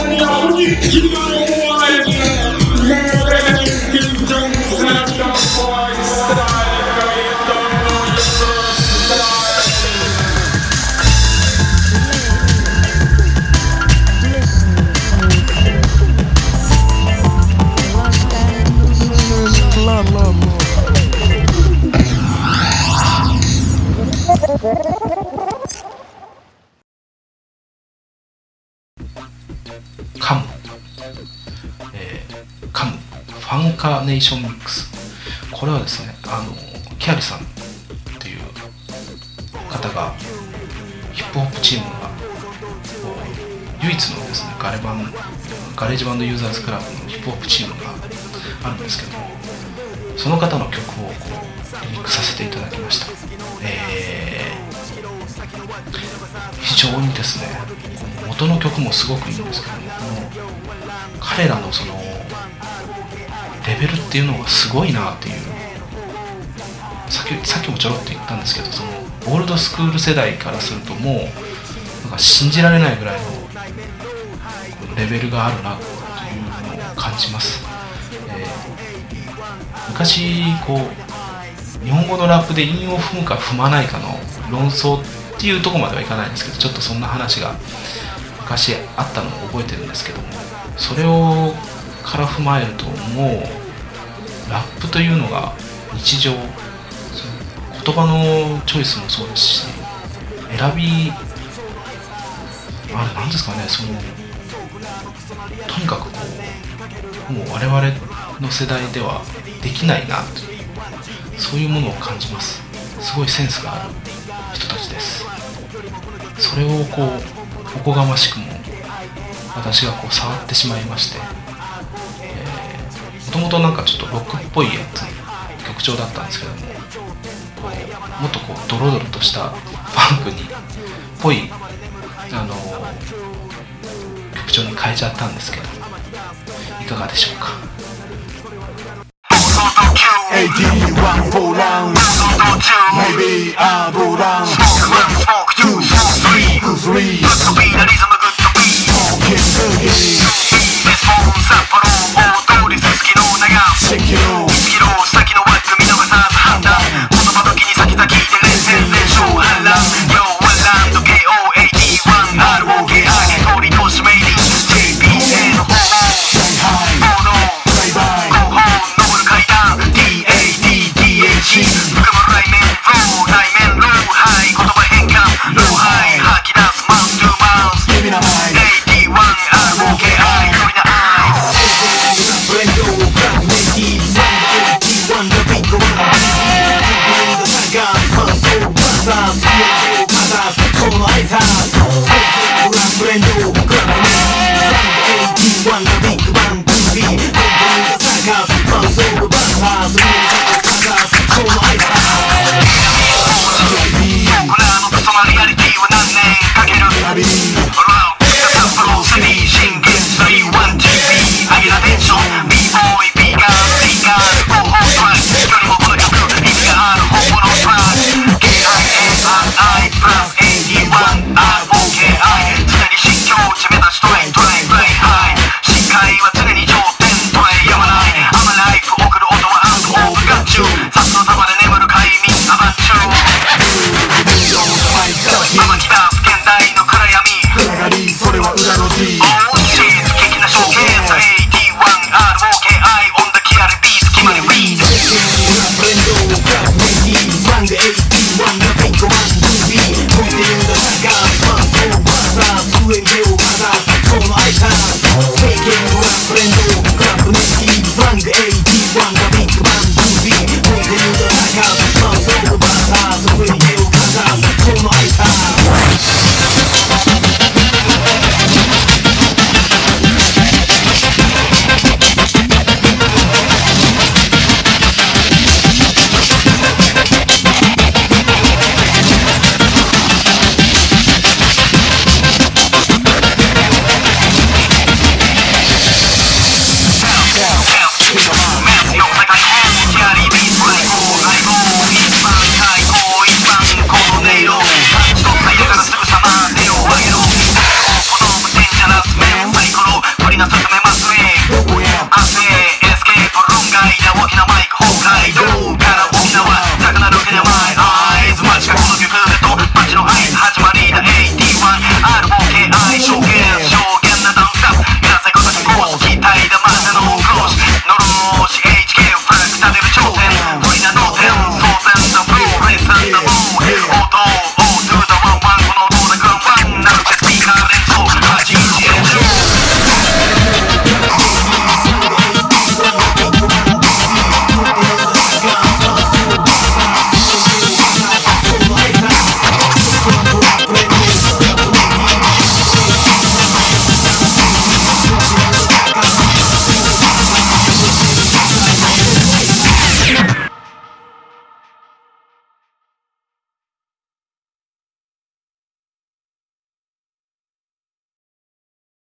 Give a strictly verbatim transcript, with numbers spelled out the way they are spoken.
カム、えー、カムファンカネーションミックス。これはですね、あのキャリさんっていう方がヒップホップチームが唯一のですねガレバンガレージバンドユーザーズクラブのヒップホップチームがあるんですけども、その方の曲をこうリミックスさせていただきました。えー、非常にですね、元の曲もすごくいいんですけども、彼らのそのレベルっていうのがすごいなっていう、さっき、さっきもちょろっと言ったんですけど、そのオールドスクール世代からするともうなんか信じられないぐらいのレベルがあるなというのを感じます。えー、昔こう日本語のラップで韻を踏むか踏まないかの論争っていうところまではいかないんですけど、ちょっとそんな話が昔あったのを覚えてるんですけども、それをから踏まえるともうラップというのが日常、言葉のチョイスもそうですし、選びあれなんですかね、そのとにかくこうもう我々の世代ではできないなという、そういうものを感じます。すごいセンスがある人たちです。それをこうおこがましくも私がこう触ってしまいまして、もともとなんかちょっとロックっぽいやつ曲調だったんですけども、こうもっとこうドロドロとしたファンクにっぽいあの曲調に変えちゃったんですけど、いかがでしょうか。 エーディーワン フォーラウンド Maybe I go down two, three, three Smoking boogie 札幌大通りすすきの長いちキロキロ先の枠見逃さず判断、言葉時に先々で連戦連勝反乱 Yo oneランド ケーオーエーディーワン アールオーケーアイ 通り通しメイリー ジェイピーエー の方報道後方登る階段 ディーエーディーディーエージー 含む来面フロー内面ローハイ言葉変換ローハイ吐き出すマウストゥーマウス Give me the mic エーディーワン アールオーケーアイ 距離なアイスブレンドブラックネイティブエーディーワン the big one the saga ファンソーブラザーズ ピーエル カザーズこのアイザーズブラックブレンドブラックネイティブエーディーワン the big one to be the saga ファンソーブブラザーズ ピーエル カザーズこのアイザーズ僕らのそのリアリティは何年かけるラビー札幌シティ震源スリーワンジービー 上げたテンション B ボーイ B ガール C ガール後方トラック距離もこの曲意味がある方法のトラック ケーアイエスアールアイ プラス エーディーワン アールオーケーアイ 常に新境地目指しトレイントレインプレイハイ深海は常に頂点トレイやまないアマライフ送る音はアウトオーブガッチュー札の束で眠る快眠アバッチュー天北現代の暗闇それは裏の G シリーズ的なショーケース エーディーワン アールオーケーアイ オンダキアルビース決まりリードブレンドブラックネイティブワンで エーディーワン がピンコマン ブービー 向いてるんだサガーファンソーバーサーズ上に手をかざ